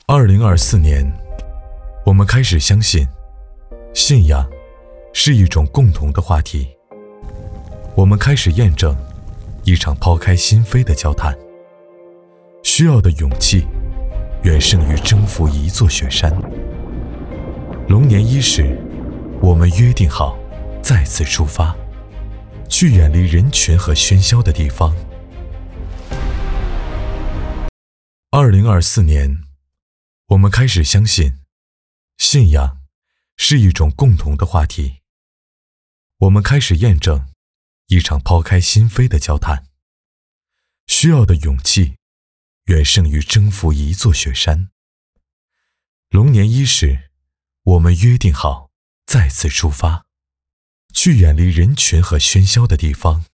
2024年，我们开始相信，信仰是一种共同的话题。我们开始验证一场抛开心扉的交谈，需要的勇气远胜于征服一座雪山。龙年伊始，我们约定好再次出发，去远离人群和喧嚣的地方。2024年，我们开始相信，信仰是一种共同的话题。我们开始验证一场抛开心扉的交谈，需要的勇气远胜于征服一座雪山。龙年伊始，我们约定好再次出发，去远离人群和喧嚣的地方。